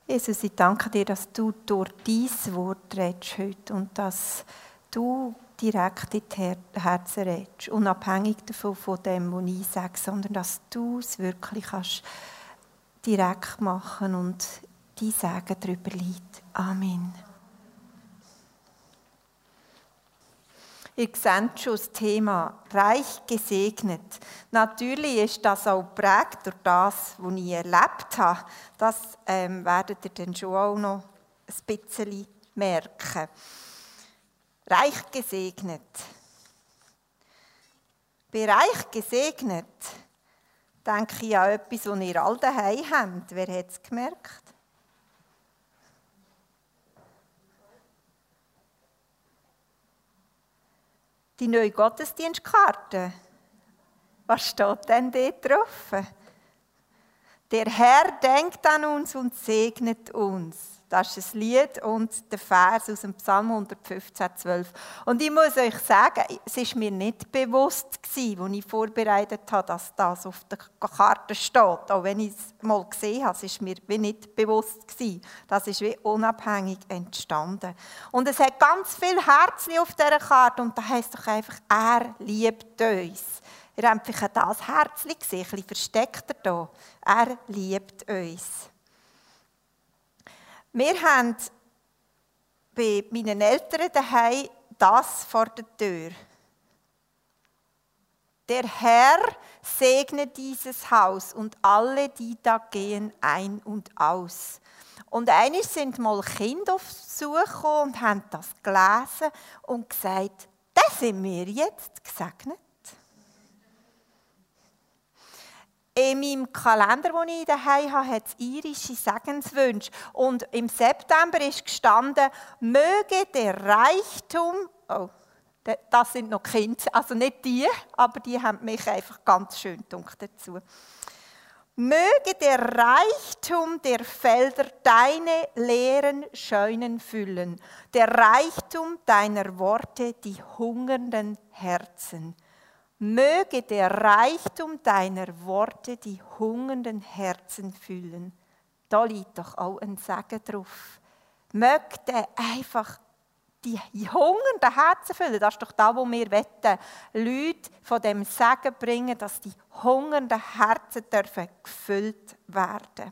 Jesus, ich danke dir, dass du durch dein Wort redest heute und dass du direkt in die Herzen redest, unabhängig davon, von dem, was ich sage, sondern dass du es wirklich kannst direkt machen und dein Segen darüber liegt. Amen. Ihr seht schon das Thema reich gesegnet. Natürlich ist das auch geprägt durch das, was ich erlebt habe. Das werdet ihr dann schon auch noch ein bisschen merken. Reich gesegnet. Bei reich gesegnet denke ich an etwas, das ihr alle daheim habt. Wer hat es gemerkt? Die neue Gottesdienstkarte. Was steht denn dort drauf? Der Herr denkt an uns und segnet uns. Das ist ein Lied und der Vers aus dem Psalm 115,12. Und ich muss euch sagen, es war mir nicht bewusst gewesen, als ich vorbereitet habe, dass das auf der Karte steht. Auch wenn ich es mal gesehen habe, es war mir wie nicht bewusst gewesen. Das ist wie unabhängig entstanden. Und es hat ganz viele Herzchen auf dieser Karte und da heisst doch einfach, er liebt uns. Ihr habt vielleicht das Herzchen gesehen, ein bisschen versteckter hier. Er liebt uns. Wir haben bei meinen Eltern daheim das vor der Tür. Der Herr segne dieses Haus und alle, die da gehen, ein und aus. Und einmal sind mal Kinder auf Besuch gekommen und haben das gelesen und gesagt, das sind wir jetzt gesegnet. In meinem Kalender, den ich daheim habe, hat es irische Segenswünsche. Und im September ist gestanden, möge der Reichtum, oh, das sind noch Kinder, also nicht die, aber die haben mich einfach ganz schön dazu. Möge der Reichtum der Felder deine leeren Scheunen füllen, der Reichtum deiner Worte die hungernden Herzen. Möge der Reichtum deiner Worte die hungernden Herzen füllen. Da liegt doch auch ein Segen drauf. Möge einfach die hungernden Herzen füllen. Das ist doch da, wo wir wollen. Leute von dem Segen bringen, dass die hungernden Herzen dürfen gefüllt werden.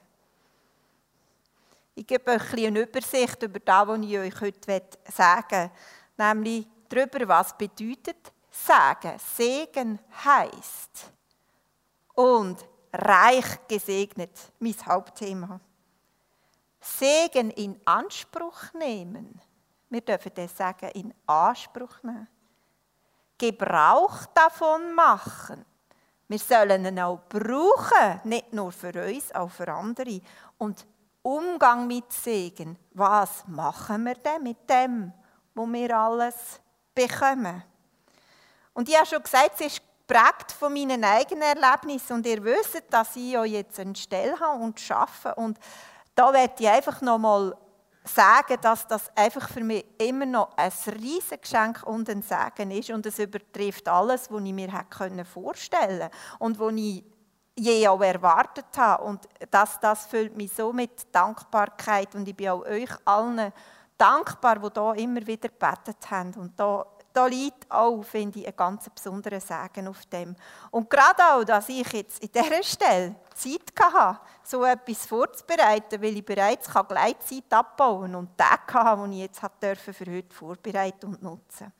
Ich gebe euch eine Übersicht über das, was ich euch heute sagen will. Nämlich darüber, was bedeutet Segen. Segen heisst. Und reich gesegnet, mein Hauptthema. Segen in Anspruch nehmen. Wir dürfen den Segen in Anspruch nehmen. Gebrauch davon machen. Wir sollen ihn auch brauchen, nicht nur für uns, auch für andere. Und Umgang mit Segen. Was machen wir denn mit dem, was wir alles bekommen? Und ich habe schon gesagt, es ist geprägt von meinen eigenen Erlebnissen. Und ihr wisst, dass ich ja jetzt eine Stelle habe und arbeite. Und da möchte ich einfach noch mal sagen, dass das einfach für mich immer noch ein riesiges Geschenk und ein Segen ist. Und es übertrifft alles, was ich mir vorstellen konnte. Und was ich je auch erwartet habe. Und das füllt mich so mit Dankbarkeit. Und ich bin auch euch allen dankbar, die hier immer wieder gebetet haben. Und da liegt auch, finde ich, ein ganz besonderer Segen auf dem. Und gerade auch, dass ich jetzt in dieser Stelle Zeit hatte, so etwas vorzubereiten, weil ich bereits Gleitzeit abbauen und Tage hatte, die ich jetzt für heute vorbereiten und nutzen.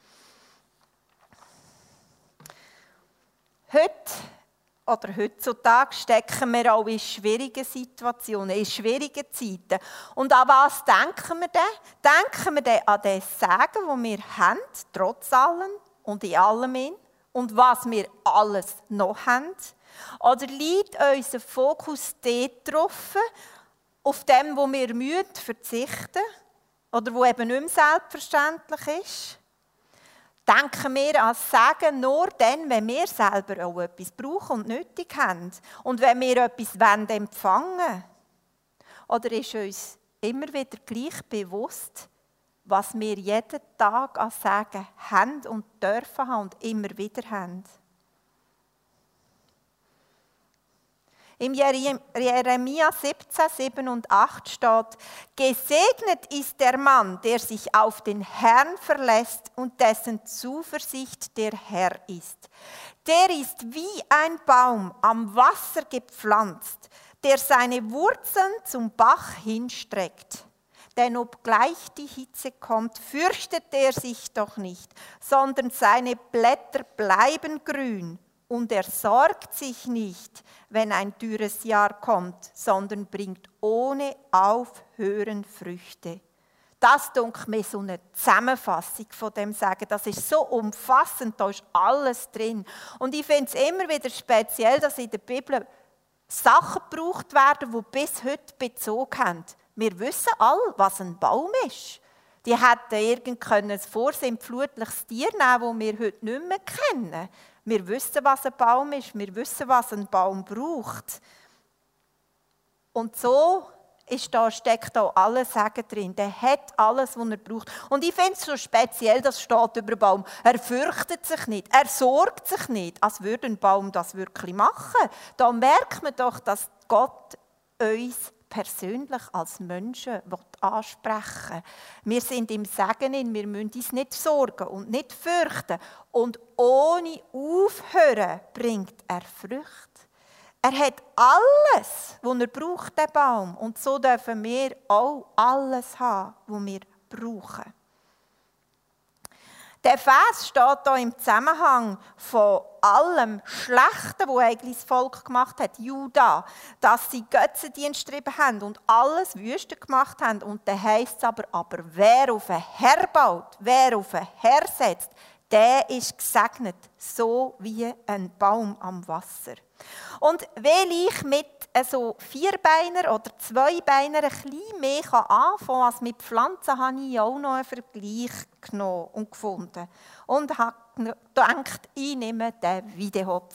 Heutzutage stecken wir auch in schwierigen Situationen, in schwierigen Zeiten. Und an was denken wir denn? Denken wir denn an den Segen, den wir haben, trotz allem und in allem, und was wir alles noch haben? Oder liegt unser Fokus dort drauf, auf dem, wo wir verzichten müssen, oder wo eben nicht mehr selbstverständlich ist? Denken wir an Segen nur dann, wenn wir selber auch etwas brauchen und nötig haben. Und wenn wir etwas empfangen wollen. Oder ist uns immer wieder gleich bewusst, was wir jeden Tag an Segen haben und dürfen haben und immer wieder haben? Im Jeremia 17, 7 und 8 steht: Gesegnet ist der Mann, der sich auf den Herrn verlässt und dessen Zuversicht der Herr ist. Der ist wie ein Baum am Wasser gepflanzt, der seine Wurzeln zum Bach hinstreckt. Denn obgleich die Hitze kommt, fürchtet er sich doch nicht, sondern seine Blätter bleiben grün. Und er sorgt sich nicht, wenn ein dürres Jahr kommt, sondern bringt ohne Aufhören Früchte. Das dunkelt mir so eine Zusammenfassung von dem Sagen. Das ist so umfassend, da ist alles drin. Und ich finde es immer wieder speziell, dass in der Bibel Sachen gebraucht werden, die bis heute Bezug haben. Wir wissen alle, was ein Baum ist. Die hätten ein vorsinnflutliches Tier nehmen, das wir heute nicht mehr kennen. Wir wissen, was ein Baum ist. Wir wissen, was ein Baum braucht. Und so steckt da alles Sagen drin. Der hat alles, was er braucht. Und ich finde es so speziell, das steht über den Baum. Er fürchtet sich nicht, er sorgt sich nicht, als würde ein Baum das wirklich machen. Da merkt man doch, dass Gott uns persönlich als Menschen ansprechen will. Wir sind im Segen, wir müssen uns nicht sorgen und nicht fürchten. Und ohne Aufhören bringt er Früchte. Er hat alles, was er braucht, der Baum. Und so dürfen wir auch alles haben, was wir brauchen. Der Vers steht hier im Zusammenhang von allem Schlechten, was eigentlich das Volk gemacht hat, Juda, dass sie Götzendienst getrieben haben und alles Wüste gemacht haben. Und dann heisst es aber wer auf einen Herr baut, wer auf einen Herr setzt, der ist gesegnet, so wie ein Baum am Wasser. Und weil ich mit so Vierbeiner oder Zweibeiner ein bisschen mehr anfangen kann als mit Pflanzen, habe ich auch noch einen Vergleich genommen und gefunden. Und habe gedacht, ich nehme den Wiedehopf.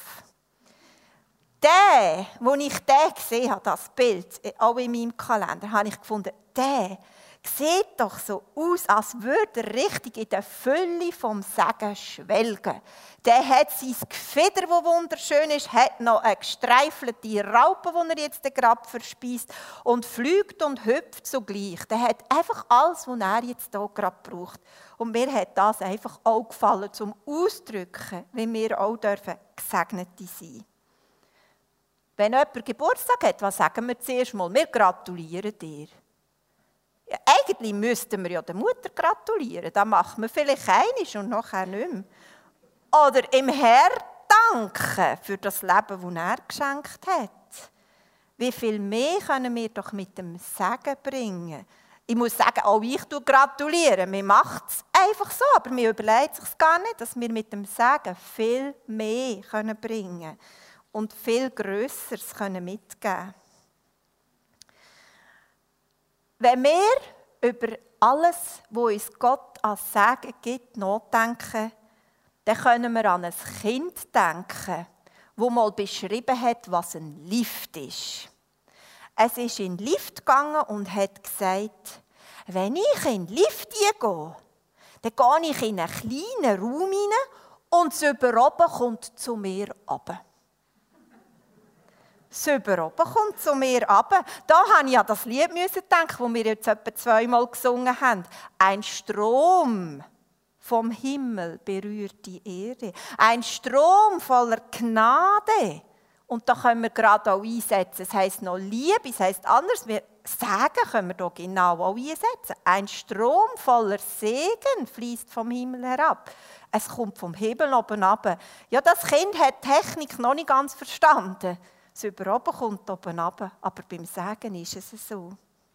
Wo ich den gesehen habe, das Bild, auch in meinem Kalender, habe ich gefunden, der sieht doch so aus, als würde er richtig in der Fülle vom Segen schwelgen. Der hat sein Gefieder, das wunderschön ist, hat noch eine gestreifelte Raupe, die er jetzt gerade verspeist und fliegt und hüpft zugleich. Der hat einfach alles, was er jetzt hier gerade braucht. Und mir hat das einfach auch gefallen, zum Ausdrücken, wie wir auch Gesegnete sein dürfen. Wenn jemand Geburtstag hat, was sagen wir zuerst mal? Wir gratulieren dir. Ja, eigentlich müssten wir ja der Mutter gratulieren. Das macht man vielleicht einmal und nachher nicht mehr. Oder im Herr danken für das Leben, das er geschenkt hat. Wie viel mehr können wir doch mit dem Segen bringen? Ich muss sagen, auch ich gratuliere. Man macht es einfach so, aber mir überlegt sich gar nicht, dass wir mit dem Segen viel mehr bringen können und viel Grösseres mitgeben können. Wenn wir über alles, was uns Gott als Segen gibt, nachdenken, dann können wir an ein Kind denken, das mal beschrieben hat, was ein Lift ist. Es ist in den Lift gegangen und hat gesagt, wenn ich in den Lift gehe, dann gehe ich in einen kleinen Raum hinein und das über oben kommt zu mir runter. Das über oben kommt zu mir runter. Da musste ich an das Lied denken, das wir jetzt etwa 2-mal gesungen haben. Ein Strom vom Himmel berührt die Erde. Ein Strom voller Gnade. Und da können wir gerade auch einsetzen. Es heisst noch Liebe, es heisst anders. Wir sagen, können wir da genau auch einsetzen. Ein Strom voller Segen fließt vom Himmel herab. Es kommt vom Himmel oben runter. Ja, das Kind hat die Technik noch nicht ganz verstanden. Das über oben kommt oben runter, aber beim Sagen ist es so.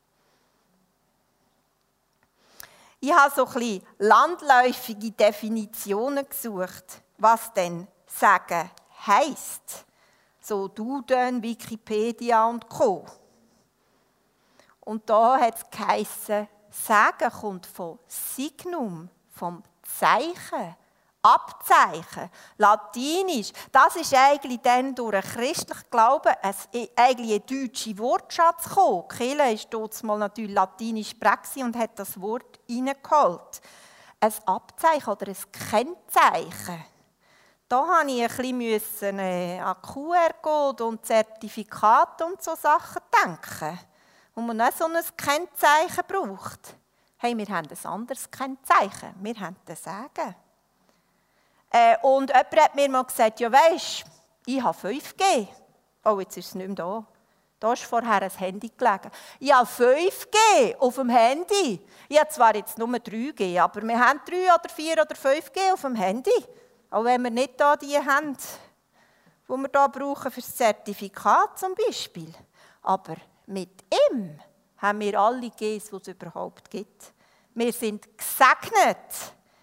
Ich habe so ein bisschen landläufige Definitionen gesucht, was denn Sagen heisst. So Duden, Wikipedia und Co. Und da hat es geheissen, Sagen kommt von Signum, vom Zeichen. Abzeichen, Latinisch, das ist eigentlich dann durch einen christlichen Glauben eigentlich ein deutscher Wortschatz gekommen. Die Kirche ist dort mal natürlich latinisch geprägt und hat das Wort reingeholt. Ein Abzeichen oder ein Kennzeichen. Da musste ich ein bisschen an QR-Code und Zertifikate und so Sachen denken, wo man auch so ein Kennzeichen braucht. Hey, wir haben ein anderes Kennzeichen. Wir haben das Sagen. Und jemand hat mir mal gesagt, ja weisst, ich habe 5G. Oh, jetzt ist es nicht mehr da. Da ist vorher ein Handy gelegen. Ich habe 5G auf dem Handy. Ich habe zwar jetzt nur 3G, aber wir haben 3 oder 4 oder 5G auf dem Handy. Auch wenn wir nicht da die haben, die wir hier brauchen für das Zertifikat zum Beispiel. Aber mit ihm haben wir alle Gs, die es überhaupt gibt. Wir sind gesegnet.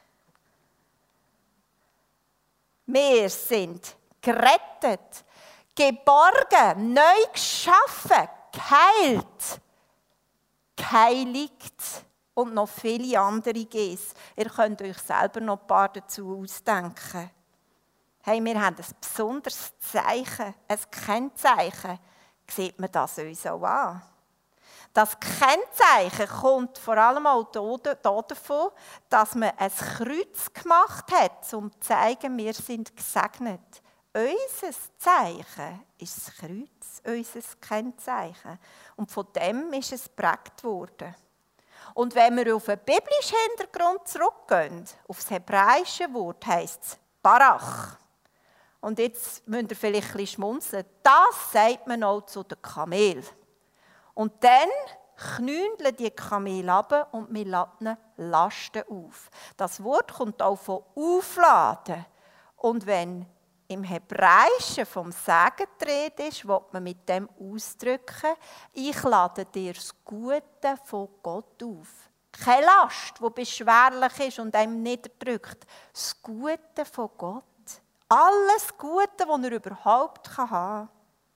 Wir sind gerettet, geborgen, neu geschaffen, geheilt, geheiligt und noch viele andere Gs. Ihr könnt euch selber noch ein paar dazu ausdenken. Hey, wir haben ein besonderes Zeichen, ein Kennzeichen. Sieht man das uns auch an? Das Kennzeichen kommt vor allem auch davon, dass man ein Kreuz gemacht hat, um zu zeigen, wir sind gesegnet. Unser Zeichen ist das Kreuz, unser Kennzeichen. Und von dem ist es geprägt worden. Und wenn wir auf einen biblischen Hintergrund zurückgehen, auf das hebräische Wort heisst es Barach. Und jetzt müsst ihr vielleicht ein bisschen schmunzeln. Das sagt man auch zu den Kamelen. Und dann knündeln die Kamele ab und wir laden Lasten auf. Das Wort kommt auch von aufladen. Und wenn im Hebräischen vom Segen die Rede ist, will man mit dem ausdrücken, ich lade dir das Gute von Gott auf. Keine Last, die beschwerlich ist und einem niederdrückt. Das Gute von Gott. Alles Gute, das er überhaupt haben kann.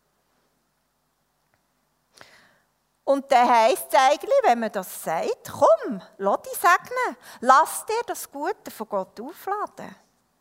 Und dann heisst es eigentlich, wenn man das sagt, komm, lass dich segnen. Lass dir das Gute von Gott aufladen.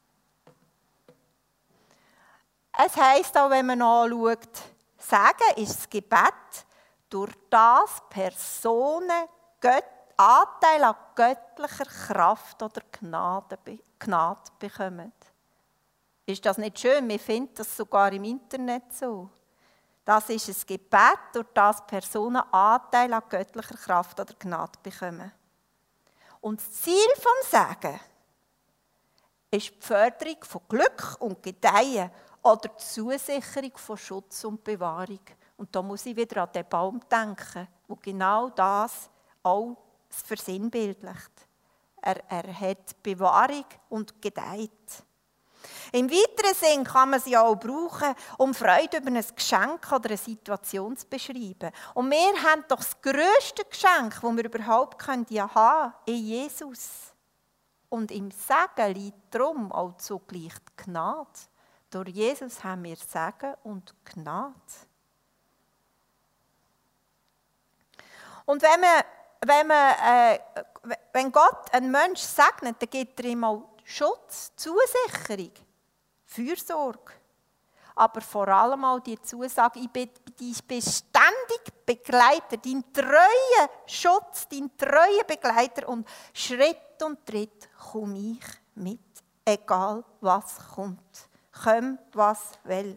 Es heisst auch, wenn man anschaut, Sagen ist das Gebet, durch das Personen Anteil an göttlicher Kraft oder Gnade bekommen. Ist das nicht schön? Wir finden das sogar im Internet so. Das ist ein Gebet, durch das Personen Anteil an göttlicher Kraft oder Gnade bekommen. Und das Ziel vom Sagen ist die Förderung von Glück und Gedeihen oder die Zusicherung von Schutz und Bewahrung. Und da muss ich wieder an den Baum denken, wo genau das auch versinnbildlicht. Er hat Bewahrung und gedeiht. Im weiteren Sinn kann man sie auch brauchen, um Freude über ein Geschenk oder eine Situation zu beschreiben. Und wir haben doch das grösste Geschenk, das wir überhaupt haben in Jesus. Und im Segen liegt darum auch zugleich die Gnade. Durch Jesus haben wir Segen und Gnade. Und wenn Gott einen Menschen segnet, dann gibt er ihm auch Schutz, Zusicherung, Fürsorge. Aber vor allem auch die Zusage, ich bin dein beständig Begleiter, dein treuer Schutz, dein treuer Begleiter und Schritt und Tritt komme ich mit, egal was kommt. Komm, was will.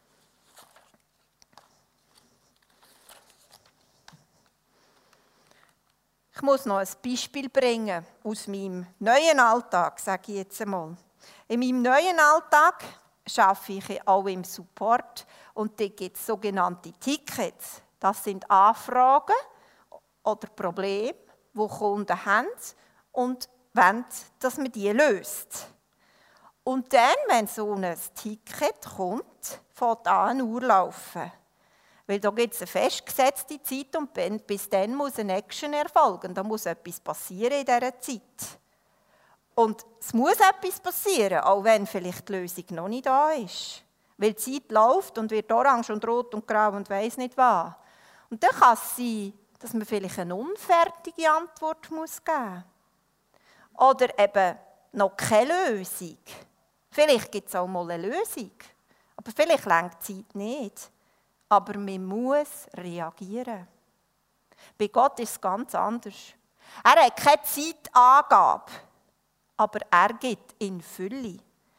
Ich muss noch ein Beispiel bringen aus meinem neuen Alltag, sage ich jetzt einmal. In meinem neuen Alltag arbeite ich auch im Support und da gibt es sogenannte Tickets. Das sind Anfragen oder Probleme, die Kunden haben und wollen, dass man die löst. Und dann, wenn so ein Ticket kommt, fängt an Uhr laufen. Weil da gibt es eine festgesetzte Zeit und bis dann muss eine Action erfolgen. Da muss etwas passieren in dieser Zeit. Und es muss etwas passieren, auch wenn vielleicht die Lösung noch nicht da ist. Weil die Zeit läuft und wird orange und rot und grau und weiss nicht was. Und dann kann es sein, dass man vielleicht eine unfertige Antwort geben muss. Oder eben noch keine Lösung. Vielleicht gibt es auch mal eine Lösung. Aber vielleicht reicht die Zeit nicht. Aber man muss reagieren. Bei Gott ist es ganz anders. Er hat keine Zeitangabe, aber er gibt in Fülle.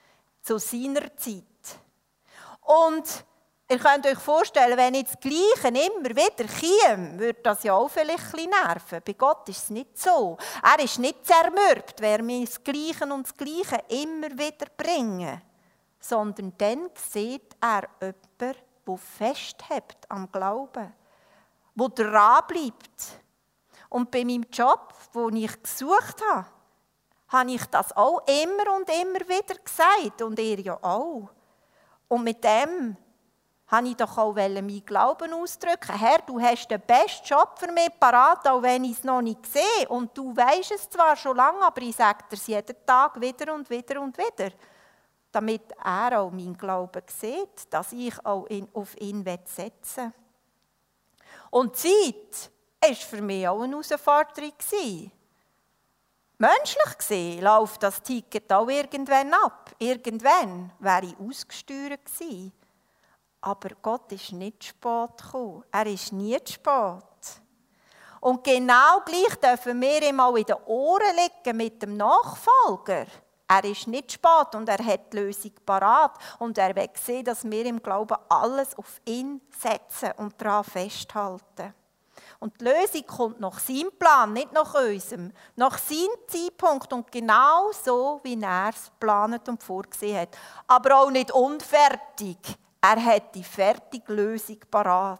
zu seiner Zeit. Und ihr könnt euch vorstellen, wenn jetzt das Gleiche immer wieder käme, würde das ja auch vielleicht ein bisschen nerven. Bei Gott ist es nicht so. Er ist nicht zermürbt, wer wir das Gleiche und das Gleiche immer wieder bringen. Sondern dann sieht er jemanden, der festhält am Glauben, der dranbleibt. Und bei meinem Job, den ich gesucht habe, habe ich das auch immer und immer wieder gesagt. Und ihr ja auch. Und mit dem habe ich doch auch meinen Glauben ausdrücken. Herr, du hast den besten Job für mich parat, auch wenn ich es noch nicht sehe. Und du weisst es zwar schon lange, aber ich sage dir es jeden Tag wieder und wieder und wieder. Damit er auch meinen Glauben sieht, dass ich auch auf ihn setzen will. Und die Zeit war für mich auch eine Herausforderung. Menschlich gesehen läuft das Ticket auch irgendwann ab. Irgendwann wäre ich ausgesteuert gewesen. Aber Gott ist nicht zu spät gekommen. Er ist nie zu spät. Und genau gleich dürfen wir ihm auch in den Ohren liegen mit dem Nachfolger. Er ist nicht zu spät und er hat die Lösung parat. Und er will sehen, dass wir im Glauben alles auf ihn setzen und daran festhalten. Und die Lösung kommt nach seinem Plan, nicht nach unserem. Nach seinem Zeitpunkt und genau so, wie er es geplant und vorgesehen hat. Aber auch nicht unfertig. Er hat die fertige Lösung parat.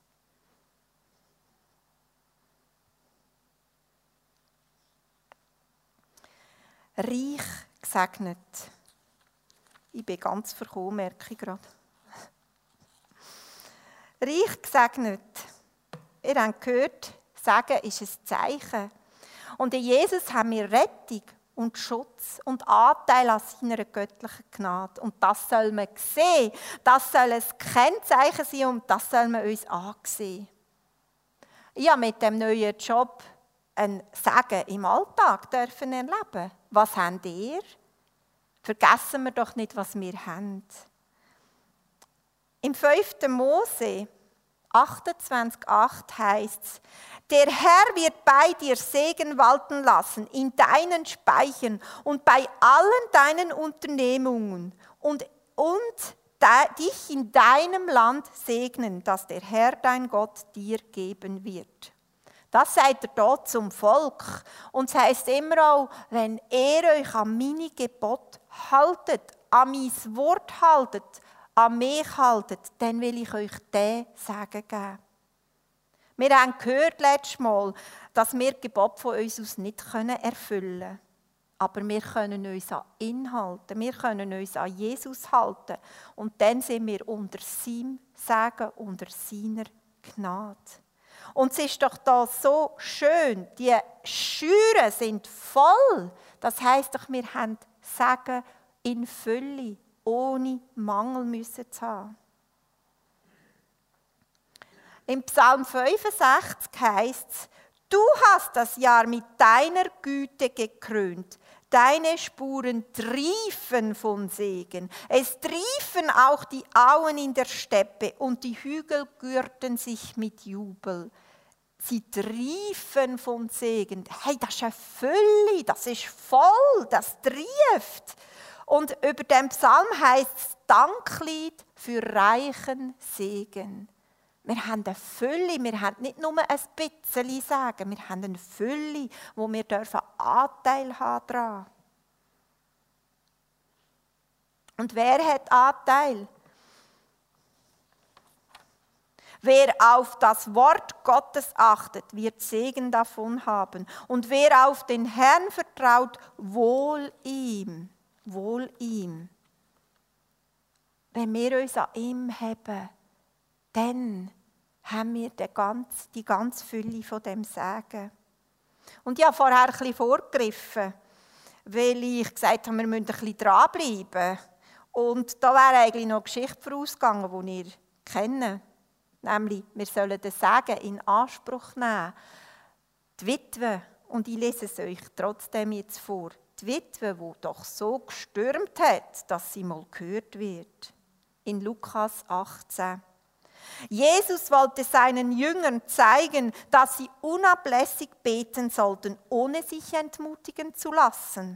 Reich gesegnet. Ich bin ganz verkommen, merke ich gerade. Reich gesegnet. Ihr habt gehört, Segen ist ein Zeichen. Und in Jesus haben wir Rettung und Schutz und Anteil an seiner göttlichen Gnade. Und das soll man sehen. Das soll ein Kennzeichen sein und das soll man uns ansehen. Ich habe mit dem neuen Job ein Segen im Alltag dürfen erleben. Was habt ihr? Vergessen wir doch nicht, was wir haben. Im 5. Mose 28,8 heißt es: Der Herr wird bei dir Segen walten lassen in deinen Speichern und bei allen deinen Unternehmungen und dich in deinem Land segnen, das der Herr dein Gott dir geben wird. Das sagt er dort zum Volk. Und es heisst immer auch, wenn ihr euch an meine Gebote haltet, an mein Wort haltet, an mich haltet, dann will ich euch den Segen geben. Wir haben gehört letztes Mal, dass wir die Gebote von uns aus nicht erfüllen können. Aber wir können uns an ihn halten, wir können uns an Jesus halten. Und dann sind wir unter seinem Segen, unter seiner Gnade. Und es ist doch da so schön, die Scheuren sind voll. Das heisst doch, wir haben Segen in Fülle, ohne Mangel müssen zu haben. Im Psalm 65 heisst es: Du hast das Jahr mit deiner Güte gekrönt. Deine Spuren triefen von Segen. Es triefen auch die Auen in der Steppe und die Hügel gürten sich mit Jubel. Sie triefen von Segen. Hey, das ist eine Fülle, das ist voll, das trieft. Und über dem Psalm heisst es Danklied für reichen Segen. Wir haben eine Fülle, wir haben nicht nur ein bisschen Segen, wir haben eine Fülle, wo wir Anteil haben daran. Und wer hat Anteil? Wer auf das Wort Gottes achtet, wird Segen davon haben. Und wer auf den Herrn vertraut, wohl ihm. Wohl ihm. Wenn wir uns an ihm haben, dann haben wir die ganze Fülle von dem Segen. Und ich habe vorher ein bisschen vorgegriffen, weil ich gesagt habe, wir müssen ein bisschen dranbleiben. Und da wäre eigentlich noch eine Geschichte vorausgegangen, die ihr kennt. Nämlich, wir sollen den Segen in Anspruch nehmen. Die Witwe, und ich lese es euch trotzdem jetzt vor, die Witwe, die doch so gestürmt hat, dass sie mal gehört wird. In Lukas 18. Jesus wollte seinen Jüngern zeigen, dass sie unablässig beten sollten, ohne sich entmutigen zu lassen.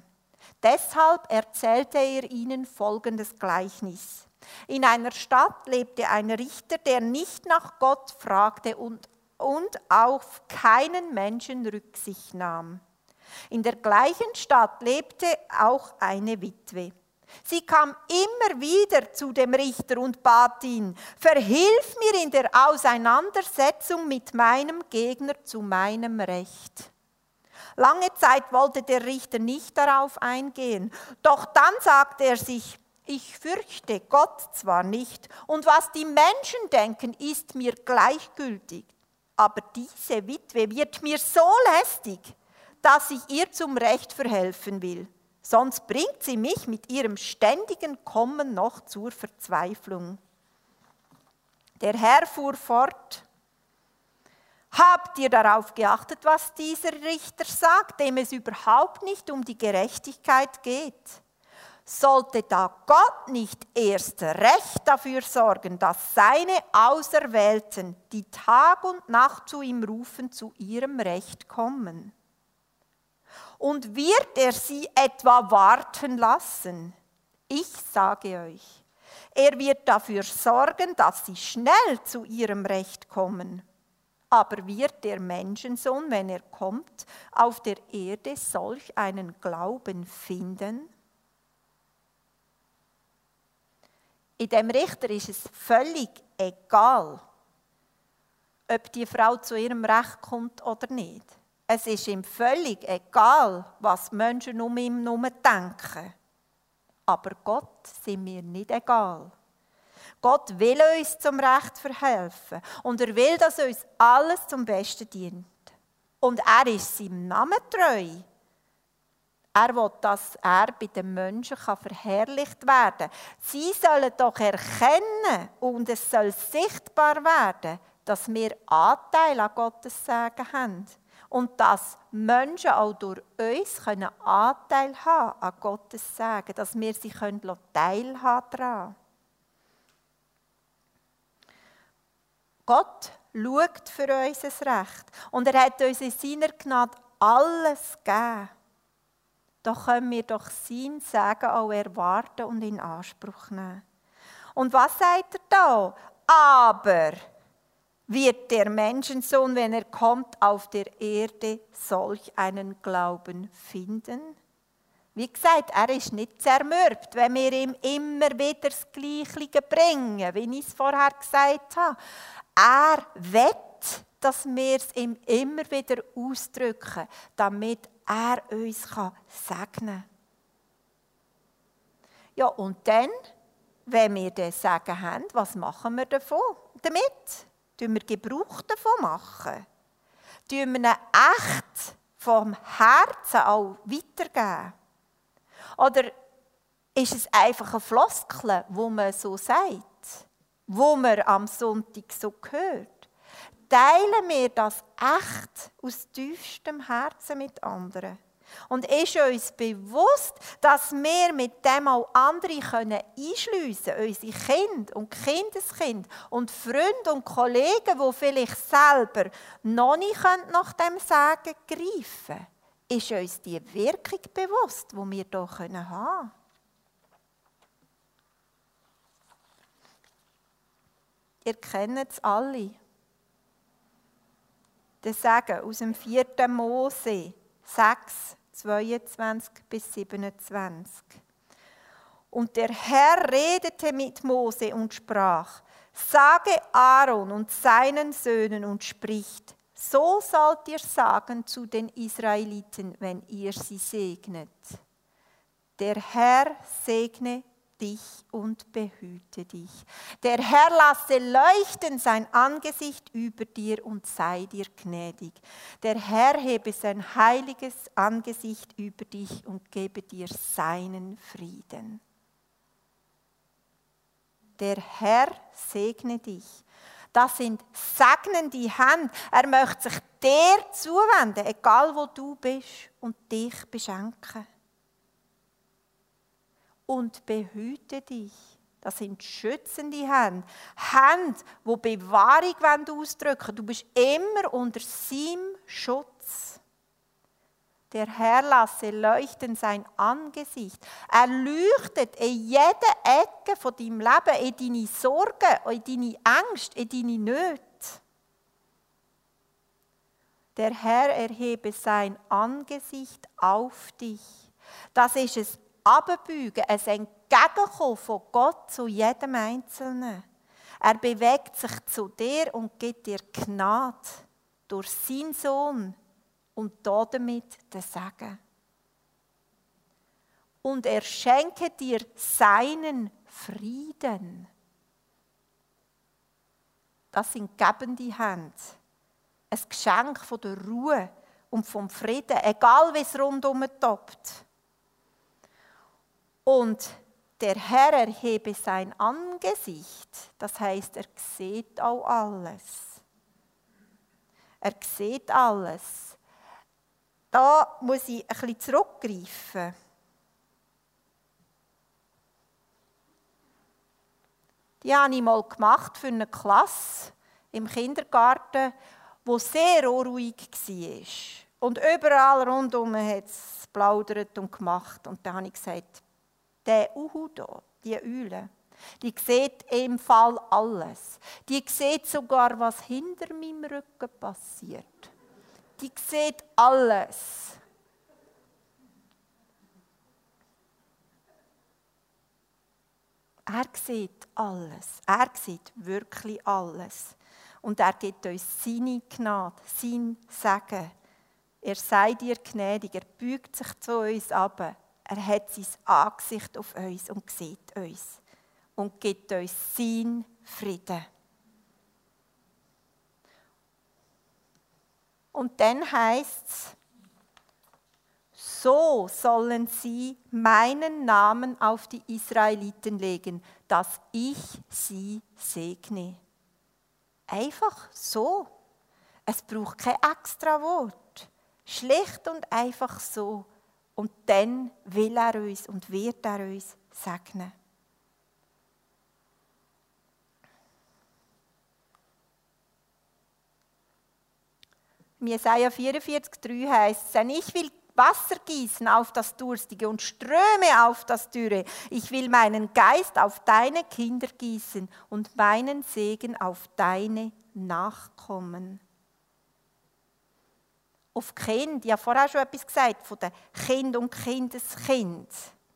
Deshalb erzählte er ihnen folgendes Gleichnis. In einer Stadt lebte ein Richter, der nicht nach Gott fragte und auf keinen Menschen Rücksicht nahm. In der gleichen Stadt lebte auch eine Witwe. Sie kam immer wieder zu dem Richter und bat ihn: Verhilf mir in der Auseinandersetzung mit meinem Gegner zu meinem Recht. Lange Zeit wollte der Richter nicht darauf eingehen, doch dann sagte er sich: Ich fürchte Gott zwar nicht, und was die Menschen denken, ist mir gleichgültig, aber diese Witwe wird mir so lästig, dass ich ihr zum Recht verhelfen will. Sonst bringt sie mich mit ihrem ständigen Kommen noch zur Verzweiflung. Der Herr fuhr fort: Habt ihr darauf geachtet, was dieser Richter sagt, dem es überhaupt nicht um die Gerechtigkeit geht? Sollte da Gott nicht erst recht dafür sorgen, dass seine Auserwählten, die Tag und Nacht zu ihm rufen, zu ihrem Recht kommen? Und wird er sie etwa warten lassen? Ich sage euch, er wird dafür sorgen, dass sie schnell zu ihrem Recht kommen. Aber wird der Menschensohn, wenn er kommt, auf der Erde solch einen Glauben finden? In dem Richter ist es völlig egal, ob die Frau zu ihrem Recht kommt oder nicht. Es ist ihm völlig egal, was Menschen um ihn herum denken. Aber Gott sind mir nicht egal. Gott will uns zum Recht verhelfen und er will, dass uns alles zum Besten dient. Und er ist seinem Namen treu. Er will, dass er bei den Menschen verherrlicht werden kann. Sie sollen doch erkennen und es soll sichtbar werden, dass wir Anteil an Gottes Segen haben. Und dass Menschen auch durch uns Anteil haben an Gottes Segen, dass wir sie teilhaben daran. Gott schaut für unser Recht und er hat uns in seiner Gnade alles gegeben. Doch können wir doch sein Segen auch erwarten und in Anspruch nehmen. Und was sagt er da? Aber wird der Menschensohn, wenn er kommt, auf der Erde solch einen Glauben finden? Wie gesagt, er ist nicht zermürbt, wenn wir ihm immer wieder das Gleiche bringen, wie ich es vorher gesagt habe. Er will, dass wir es ihm immer wieder ausdrücken, damit er uns segnen kann. Ja, und dann, wenn wir den Segen haben, was machen wir davon? Damit? Tun wir Gebrauch davon machen? Tun wir ihn echt vom Herzen auch weitergeben? Oder ist es einfach eine Floskel, wo man so sagt, wo man am Sonntag so hört? Teilen wir das echt aus tiefstem Herzen mit anderen? Und ist uns bewusst, dass wir mit dem auch andere einschliessen können, unsere Kinder und Kindeskinder und Freunde und Kollegen, die vielleicht selber noch nicht nach dem Segen greifen können? Ist uns die Wirkung bewusst, die wir hier haben können? Ihr kennt es alle. Der Segen aus dem 4. Mose 6, 22 bis 27. Und der Herr redete mit Mose und sprach: Sage Aaron und seinen Söhnen und spricht: So sollt ihr sagen zu den Israeliten, wenn ihr sie segnet. Der Herr segne dich und behüte dich. Der Herr lasse leuchten sein Angesicht über dir und sei dir gnädig. Der Herr hebe sein heiliges Angesicht über dich und gebe dir seinen Frieden. Der Herr segne dich. Das sind segnende Hände. Er möchte sich dir zuwenden, egal wo du bist, und dich beschenken. Und behüte dich. Das sind schützende Hände. Hände, die Bewahrung ausdrücken wollen. Du bist immer unter seinem Schutz. Der Herr lasse leuchten sein Angesicht. Er leuchtet in jede Ecke von deinem Leben, in deine Sorgen, in deine Ängste, in deine Nöte. Der Herr erhebe sein Angesicht auf dich. Das ist ein Abbeugen, ein Entgegenkommen von Gott zu jedem Einzelnen. Er bewegt sich zu dir und gibt dir Gnade durch seinen Sohn und damit den Segen. Und er schenke dir seinen Frieden. Das sind gebende Hände. Ein Geschenk von der Ruhe und vom Frieden, egal wie es rundum toppt. Und der Herr erhebe sein Angesicht, das heisst, er sieht auch alles. Er sieht alles. Da muss ich ein bisschen zurückgreifen. Die habe ich mal gemacht für eine Klasse im Kindergarten, die sehr unruhig war. Und überall rundum hat es plaudert und gemacht. Und dann habe ich gesagt, der Uhu da, die Eule, die sieht im Fall alles. Die sieht sogar, was hinter meinem Rücken passiert. Die sieht alles. Er sieht alles. Er sieht wirklich alles. Und er gibt uns seine Gnade, sein Segen. Er sei dir gnädig, er beugt sich zu uns ab. Er hat sein Angesicht auf uns und sieht uns. Und gibt uns seinen Frieden. Und dann heisst es, so sollen sie meinen Namen auf die Israeliten legen, dass ich sie segne. Einfach so. Es braucht kein extra Wort. Schlicht und einfach so. Und dann will er uns und wird er uns segnen. Im Jesaja 44,3 heißt es, denn ich will Wasser gießen auf das Durstige und Ströme auf das Dürre. Ich will meinen Geist auf deine Kinder gießen und meinen Segen auf deine Nachkommen. Auf Kind, ich habe vorher schon etwas gesagt, von den Kind und Kindeskind.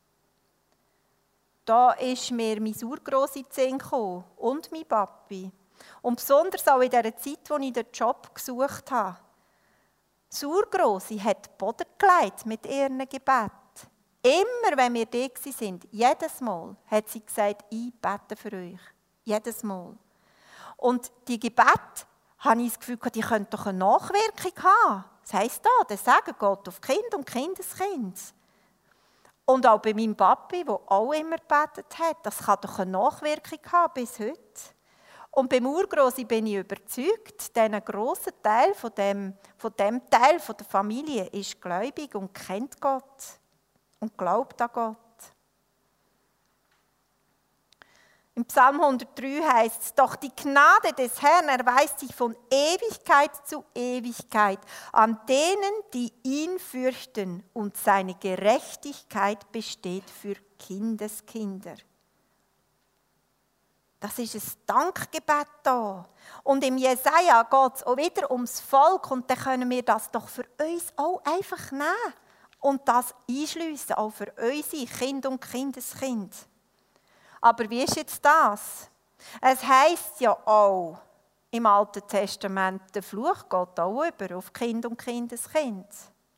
Da ist mir mein Urgross in den Sinn gekommen und mein Papi. Und besonders auch in der Zeit, als ich den Job gesucht habe. Das Urgrossi hat Boden gelegt mit ihren Gebeten. Immer, wenn wir da waren, jedes Mal, hat sie gesagt, ich bete für euch. Jedes Mal. Und die Gebete, habe ich das Gefühl, die könnten doch eine Nachwirkung haben. Das heisst da, der Segen geht auf Kind und Kindeskind. Und auch bei meinem Papi, der auch immer gebetet hat, das kann doch eine Nachwirkung haben bis heute. Und beim Urgrossi bin ich überzeugt, ein grosser Teil von dem Teil der Familie ist gläubig und kennt Gott und glaubt an Gott. Im Psalm 103 heißt es, doch die Gnade des Herrn erweist sich von Ewigkeit zu Ewigkeit an denen, die ihn fürchten, und seine Gerechtigkeit besteht für Kindeskinder. Das ist ein Dankgebet da. Und im Jesaja geht es auch wieder ums Volk und dann können wir das doch für uns auch einfach nehmen und das einschliessen, auch für unsere Kinder und Kindeskind. Aber wie ist jetzt das? Es heisst ja auch im Alten Testament, der Fluch geht auch über auf Kind und Kindeskind.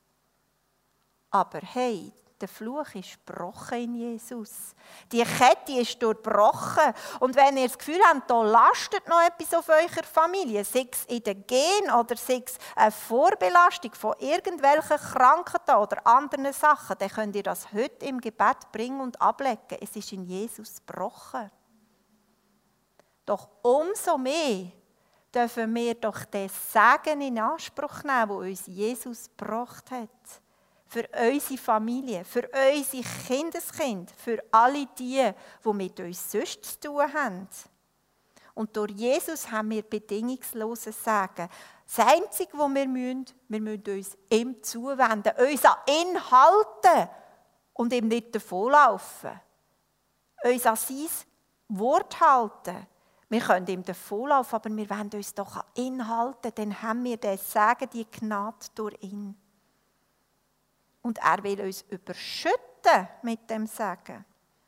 Aber hey, der Fluch ist gebrochen in Jesus. Die Kette ist durchbrochen. Und wenn ihr das Gefühl habt, da lastet noch etwas auf eurer Familie, sei es in den Genen oder sei es eine Vorbelastung von irgendwelchen Krankheiten oder anderen Sachen, dann könnt ihr das heute im Gebet bringen und ablegen. Es ist in Jesus gebrochen. Doch umso mehr dürfen wir doch den Segen in Anspruch nehmen, den uns Jesus gebracht hat. Für unsere Familie, für unsere Kindeskinder, für alle die mit uns sonst zu tun haben. Und durch Jesus haben wir bedingungsloses Segen. Das Einzige, was wir müssen uns ihm zuwenden, uns an ihn halten und ihm nicht davonlaufen. Uns an sein Wort halten. Wir können ihm davonlaufen, aber wir wollen uns doch an ihn halten, dann haben wir das Segen, die Gnade durch ihn. Und er will uns überschütten mit dem Segen.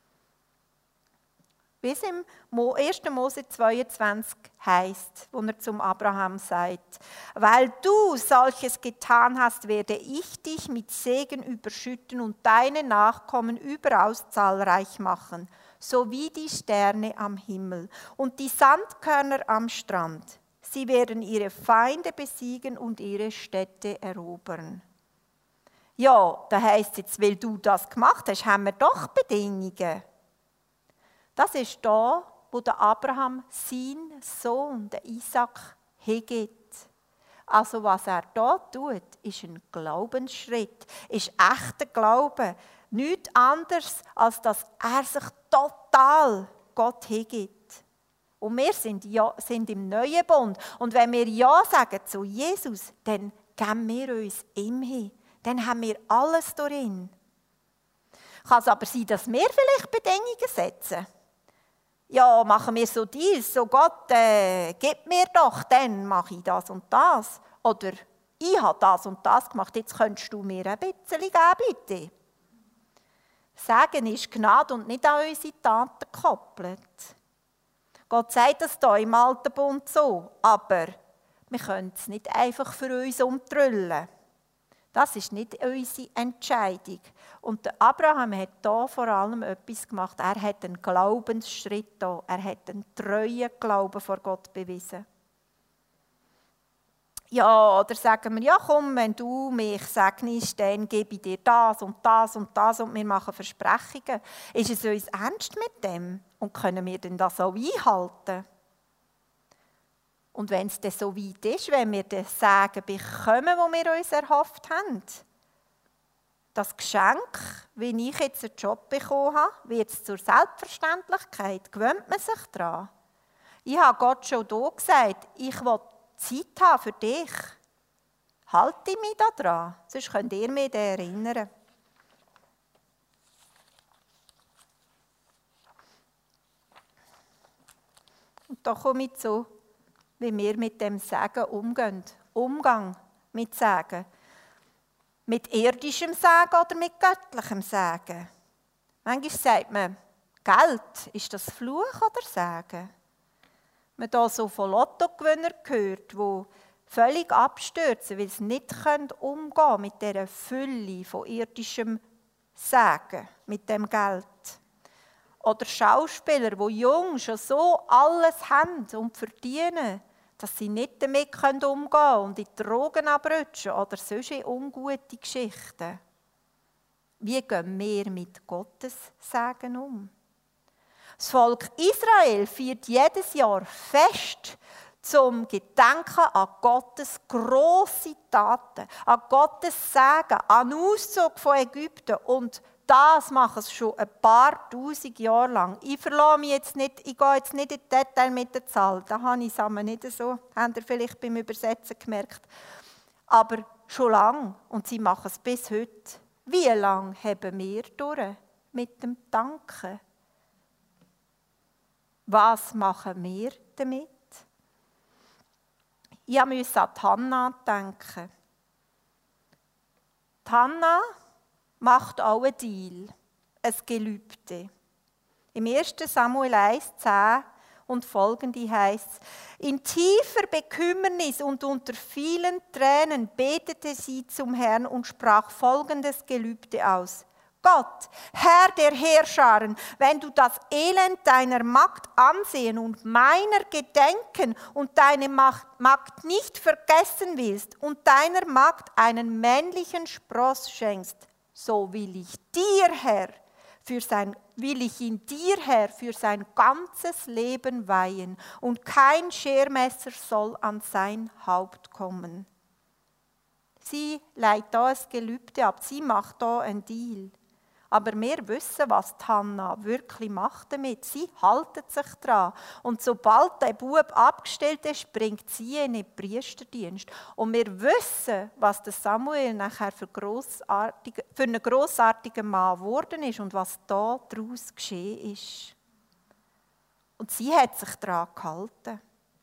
Wie es im 1. Mose 22 heisst, wo er zum Abraham sagt: Weil du solches getan hast, werde ich dich mit Segen überschütten und deine Nachkommen überaus zahlreich machen, so wie die Sterne am Himmel und die Sandkörner am Strand. Sie werden ihre Feinde besiegen und ihre Städte erobern. Ja, da heisst jetzt, weil du das gemacht hast, haben wir doch Bedingungen. Das ist da, wo der Abraham seinen Sohn, den Isaac, hingibt. Also was er da tut, ist ein Glaubensschritt, ist echter Glaube. Nichts anderes, als dass er sich total Gott hingibt. Und wir sind im neuen Bund. Und wenn wir Ja sagen zu Jesus, dann geben wir uns ihm hin. Dann haben wir alles darin. Kann es aber sein, dass wir vielleicht Bedingungen setzen? Ja, machen wir so dies, so Gott, gib mir doch, dann mache ich das und das. Oder ich habe das und das gemacht, jetzt könntest du mir ein bisschen geben, bitte. Segen ist Gnade und nicht an unsere Taten gekoppelt. Gott sagt das hier im Alten Bund so, aber wir können es nicht einfach für uns umtrüllen. Das ist nicht unsere Entscheidung. Und der Abraham hat hier vor allem etwas gemacht. Er hat einen Glaubensschritt hier. Er hat einen treuen Glauben vor Gott bewiesen. Ja, oder sagen wir, ja komm, wenn du mich segnest, dann gebe ich dir das und das und das und wir machen Versprechungen. Ist es uns ernst mit dem? Und können wir denn das auch einhalten? Und wenn es dann so weit ist, wenn wir das Segen bekommen, das wir uns erhofft haben, das Geschenk, wie ich jetzt einen Job bekommen habe, wird es zur Selbstverständlichkeit. Gewöhnt man sich daran? Ich habe Gott schon hier gesagt, ich will Zeit haben für dich. Halte mich daran, sonst könnt ihr mich daran erinnern. Und da komme ich zu, wie wir mit dem Segen umgehen. Umgang mit Segen. Mit irdischem Segen oder mit göttlichem Segen. Manchmal sagt man, Geld, ist das Fluch oder Segen? Man hat hier so von Lottogewinnern gehört, die völlig abstürzen, weil sie nicht umgehen können mit dieser Fülle von irdischem Segen, mit dem Geld. Oder Schauspieler, die jung schon so alles haben und verdienen, dass sie nicht damit umgehen können und in die Drogen abrutschen oder sonst in ungute Geschichten. Wie gehen wir mit Gottes Segen um? Das Volk Israel feiert jedes Jahr Fest zum Gedenken an Gottes grosse Taten, an Gottes Segen, an den Auszug von Ägypten. Und das machen sie schon ein paar tausend Jahre lang. Ich verlasse mich jetzt nicht, ich gehe jetzt nicht in die Detail mit der Zahl. Da habe ich es aber nicht so, habt ihr vielleicht beim Übersetzen gemerkt. Aber schon lange, und sie machen es bis heute. Wie lange haben wir durch mit dem Danken? Was machen wir damit? Ich musste an Hannah denken. Hannah macht auch einen Deal, ein Gelübde. Im 1. Samuel 1,10 und folgende heisst es: In tiefer Bekümmernis und unter vielen Tränen betete sie zum Herrn und sprach folgendes Gelübde aus: Gott, Herr der Heerscharen, wenn du das Elend deiner Magd ansehen und meiner gedenken und deine Magd nicht vergessen willst und deiner Magd einen männlichen Spross schenkst, so will ich ihn dir, Herr, für sein ganzes Leben weihen und kein Schermesser soll an sein Haupt kommen. Sie leitet da ein Gelübde ab, sie macht da einen Deal. Aber wir wissen, was die Hannah wirklich macht damit. Sie haltet sich dran. Und sobald der Bub abgestellt ist, bringt sie ihn in den Priesterdienst. Und wir wissen, was der Samuel nachher für einen grossartigen Mann geworden ist und was da daraus geschehen ist. Und sie hat sich daran gehalten.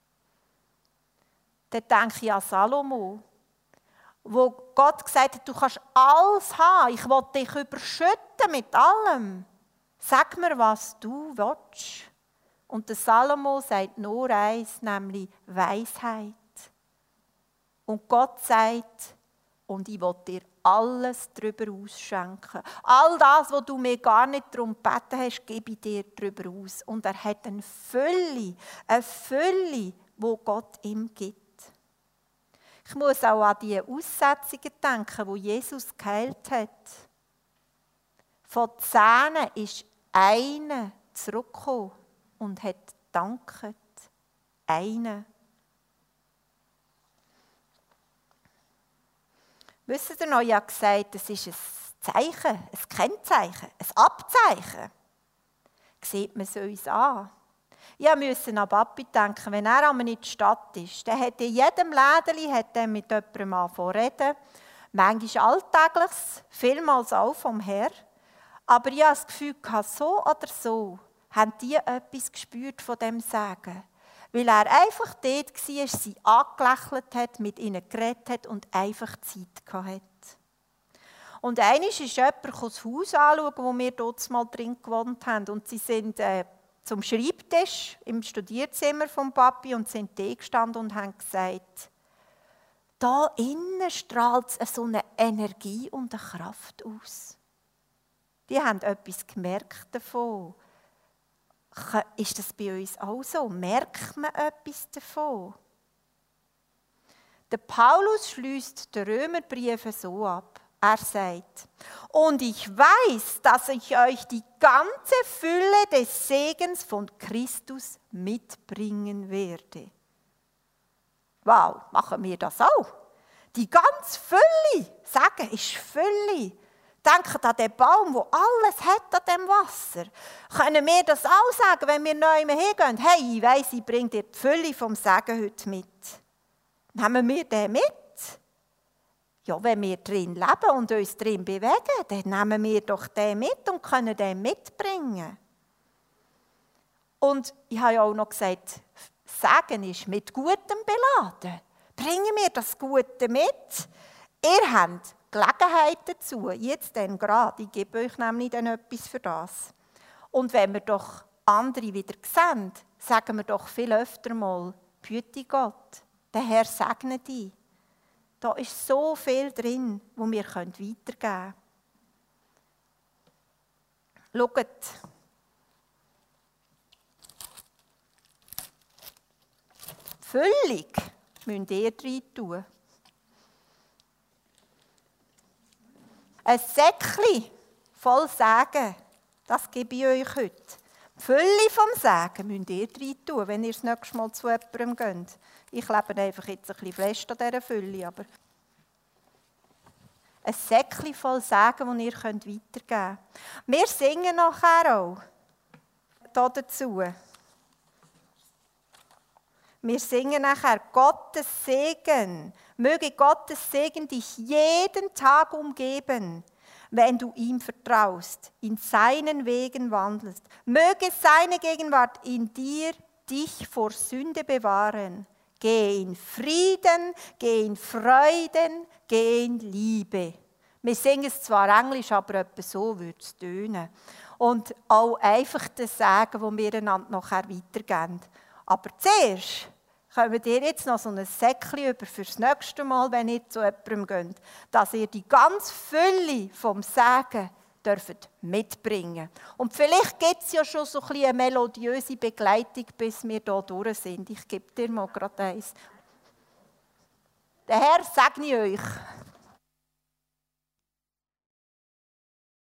Dann denke ich an Salomo, wo Gott gesagt hat, du kannst alles haben, ich will dich überschütten mit allem. Sag mir, was du willst. Und der Salomo sagt nur eins, nämlich Weisheit. Und Gott sagt, und ich will dir alles darüber ausschenken. All das, was du mir gar nicht darum gebeten hast, gebe ich dir darüber aus. Und er hat eine Fülle, die Gott ihm gibt. Ich muss auch an die Aussetzungen denken, die Jesus geheilt hat. Von 10 ist einer zurückgekommen und hat gedankt. Einer. Wisst ihr noch, ich habe gesagt, es ist ein Zeichen, ein Kennzeichen, ein Abzeichen. Sieht man es uns an. Ich musste an Papi denken, wenn er einmal in der Stadt ist, dann hat in jedem Lädeli mit jemandem angefangen. Manchmal alltägliches, vielmals auch vom Herr. Aber ich habe das Gefühl, so oder so haben die etwas gespürt von dem Sagen. Weil er einfach dort war, sie angelächelt hat, mit ihnen geredet hat und einfach Zeit hatte. Und einmal ist jemand das Haus anschauen, wo wir dort mal drin gewohnt haben. Und sie sind zum Schreibtisch im Studierzimmer von Papi und sind da gestanden und haben gesagt, da innen strahlt es so eine Energie und eine Kraft aus. Die haben etwas gemerkt davon. Ist das bei uns auch so? Merkt man etwas davon? Der Paulus schließt den Römerbrief so ab. Er sagt, und ich weiß, dass ich euch die ganze Fülle des Segens von Christus mitbringen werde. Wow, machen wir das auch? Die ganze Fülle, sagen, ist Fülle. Denkt an den Baum, der alles hat an dem Wasser. Können wir das auch sagen, wenn wir neu hingehen? Hey, ich weiss, ich bringe dir die Fülle vom Segen heute mit. Nehmen wir den mit? Ja, wenn wir drin leben und uns drin bewegen, dann nehmen wir doch den mit und können den mitbringen. Und ich habe ja auch noch gesagt, Segen ist mit Gutem beladen. Bringen wir das Gute mit. Ihr habt Gelegenheit dazu, jetzt dann gerade. Ich gebe euch nämlich dann etwas für das. Und wenn wir doch andere wieder sehen, sagen wir doch viel öfter mal, behüte Gott, der Herr segne dich. Da ist so viel drin, wo wir weitergeben können. Schaut. Völlig müsst ihr rein tun. Ein Säckchen voll Segen, das gebe ich euch heute. Die Fülle vom Segen müsst ihr rein tun, wenn ihr das nächste Mal zu jemandem geht. Ich lebe einfach jetzt ein bisschen fest an dieser Fülle. Aber ein Säckchen voll Segen, das ihr weitergeben könnt. Wir singen nachher auch dazu. Wir singen nachher Gottes Segen. Möge Gottes Segen dich jeden Tag umgeben, wenn du ihm vertraust, in seinen Wegen wandelst. Möge seine Gegenwart in dir dich vor Sünde bewahren. Geh in Frieden, geh in Freuden, geh in Liebe. Wir singen es zwar Englisch, aber etwa so würde es tönen. Und auch einfach das Sagen, das wir einander nachher weitergeben. Aber zuerst kommt ihr jetzt noch so ein Säckchen über fürs nächste Mal, wenn ihr zu jemandem geht, dass ihr die ganze Fülle vom Segen dürft mitbringen. Und vielleicht gibt es ja schon so ein eine melodiöse Begleitung, bis wir hier durch sind. Ich gebe dir mal gerade eins. Der Herr segne euch.